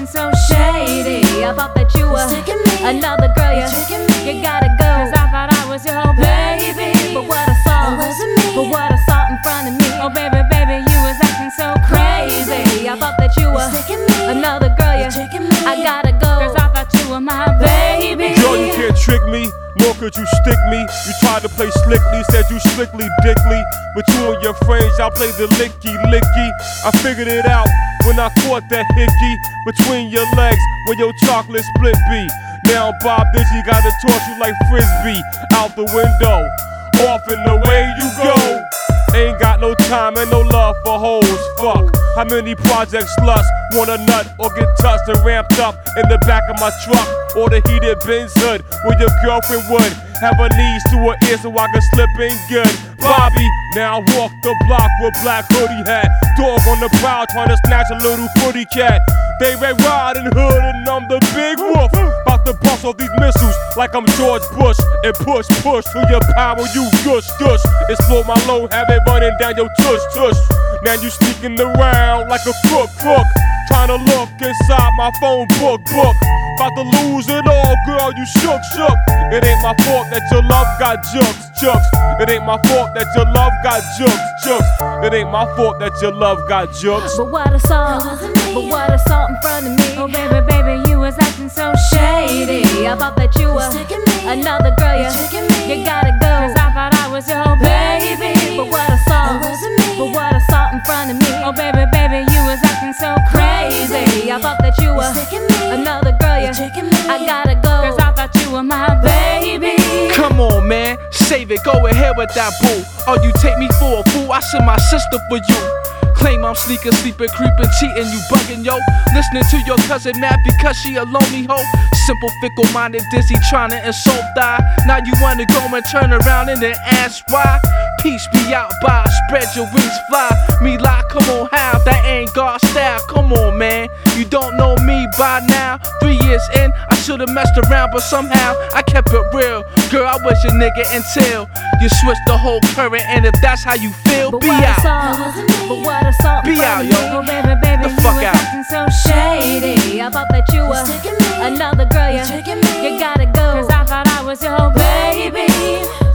so shady. I thought that you were another girl, you gotta go. Cause I thought I was your baby. But what I saw, but what I saw in front of me. Oh baby, baby, you was acting so crazy. I thought that you were another girl, I gotta go. Cause I thought you were my baby. Girl, you can't trick me, nor could you stick me. You tried to play slickly, said you slickly dickly. But you and your friends, y'all play the licky licky. I figured it out when I caught that hickey between your legs where your chocolate split be. Now Bob Dizzy gotta toss you like Frisbee out the window, off and away you go. Ain't got no time and no love for hoes, fuck. How many project sluts wanna nut or get touched and ramped up in the back of my truck or the heated Benz hood where your girlfriend would have her knees to her ears so I could slip in good. Bobby, now I walk the block with black hoodie hat, dog on the prowl trying to snatch a little footy cat. They Red Riding Hood and I'm the big wolf, about to bust off these missiles like I'm George Bush and push to your power, you gush. Explode my load, have it running down your tush. Now you sneaking around like a crook, trying to look inside my phone book. About to lose it all, girl, you shook. It ain't my fault that your love got jukes. It ain't my fault that your love got jukes. It ain't my fault that your love got jukes. But what I saw in front of me. Oh baby, baby, you was acting so shady. I thought that you were another girl, you gotta go. Cause I thought I was your baby. But what I saw in front of me. Oh baby, baby, you was acting so crazy. I thought that you were another girl, I gotta go. Cause I thought you were my baby. Come on, man, save it, go ahead with that boo. Oh, you take me for a fool, I send my sister for you. Claim I'm sneaking, sleeping, creeping, cheating, you bugging, yo. Listening to your cousin mad because she a lonely hoe. Simple, fickle-minded, dizzy, trying to insult die. Now you wanna go and turn around and then ask why. Peace be out by, spread your wings, fly. Me lie, come on, how? That ain't God style, come on, man. You don't know me by now. 3 years in, I should've messed around, but somehow I kept it real. Girl, I was your nigga until you switched the whole current, and if that's how you feel, But be what out. But what I saw in Be front out, of me. yo. Oh baby, baby, The you fuck was out. acting so shady. I thought that you were another girl, you gotta go. Cause I thought I was your baby.